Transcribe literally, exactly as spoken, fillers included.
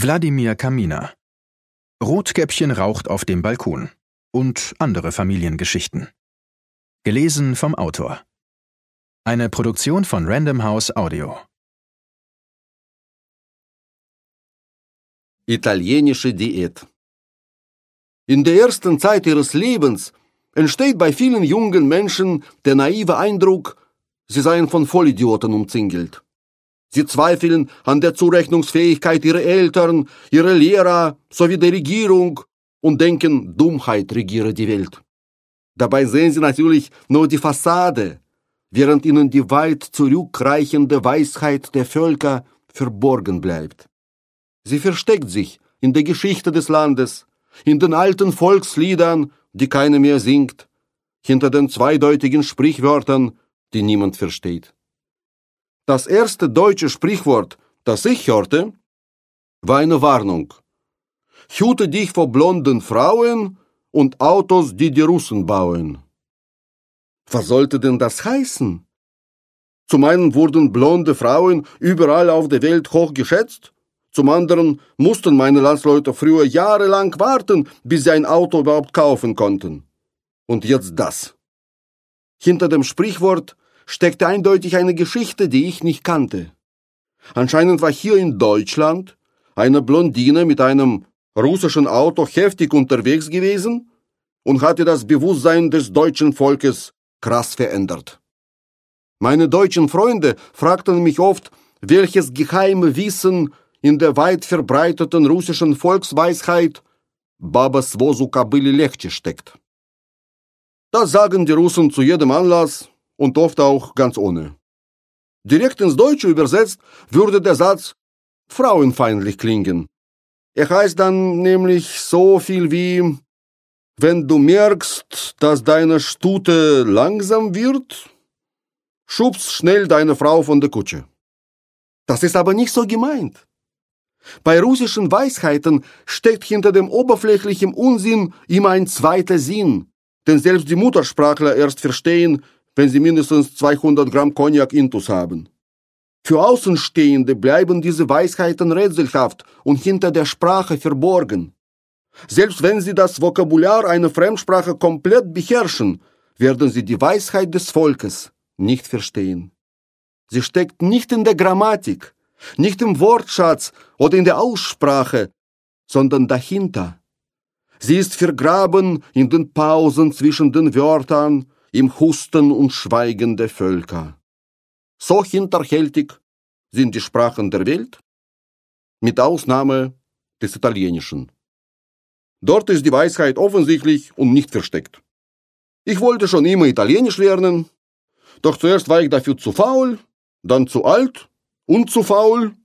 Wladimir Kaminer. Rotkäppchen raucht auf dem Balkon und andere Familiengeschichten. Gelesen vom Autor. Eine Produktion von Random House Audio. Italienische Diät. In der ersten Zeit ihres Lebens entsteht bei vielen jungen Menschen der naive Eindruck, sie seien von Vollidioten umzingelt. Sie zweifeln an der Zurechnungsfähigkeit ihrer Eltern, ihrer Lehrer sowie der Regierung und denken, Dummheit regiere die Welt. Dabei sehen sie natürlich nur die Fassade, während ihnen die weit zurückreichende Weisheit der Völker verborgen bleibt. Sie versteckt sich in der Geschichte des Landes, in den alten Volksliedern, die keiner mehr singt, hinter den zweideutigen Sprichwörtern, die niemand versteht. Das erste deutsche Sprichwort, das ich hörte, war eine Warnung. Hüte dich vor blonden Frauen und Autos, die die Russen bauen. Was sollte denn das heißen? Zum einen wurden blonde Frauen überall auf der Welt hoch geschätzt, zum anderen mussten meine Landsleute früher jahrelang warten, bis sie ein Auto überhaupt kaufen konnten. Und jetzt das. Hinter dem Sprichwort steckte eindeutig eine Geschichte, die ich nicht kannte. Anscheinend war hier in Deutschland eine Blondine mit einem russischen Auto heftig unterwegs gewesen und hatte das Bewusstsein des deutschen Volkes krass verändert. Meine deutschen Freunde fragten mich oft, welches geheime Wissen in der weit verbreiteten russischen Volksweisheit Baba svozu kobyle lегче steckt. Das sagen die Russen zu jedem Anlass und oft auch ganz ohne. Direkt ins Deutsche übersetzt würde der Satz frauenfeindlich klingen. Er heißt dann nämlich so viel wie: Wenn du merkst, dass deine Stute langsam wird, schubst schnell deine Frau von der Kutsche. Das ist aber nicht so gemeint. Bei russischen Weisheiten steckt hinter dem oberflächlichen Unsinn immer ein zweiter Sinn, den selbst die Muttersprachler erst verstehen, wenn sie mindestens zweihundert Gramm Cognac intus haben. Für Außenstehende bleiben diese Weisheiten rätselhaft und hinter der Sprache verborgen. Selbst wenn sie das Vokabular einer Fremdsprache komplett beherrschen, werden sie die Weisheit des Volkes nicht verstehen. Sie steckt nicht in der Grammatik, nicht im Wortschatz oder in der Aussprache, sondern dahinter. Sie ist vergraben in den Pausen zwischen den Wörtern, im Husten und Schweigen der Völker. So hinterhältig sind die Sprachen der Welt, mit Ausnahme des Italienischen. Dort ist die Weisheit offensichtlich und nicht versteckt. Ich wollte schon immer Italienisch lernen, doch zuerst war ich dafür zu faul, dann zu alt und zu faul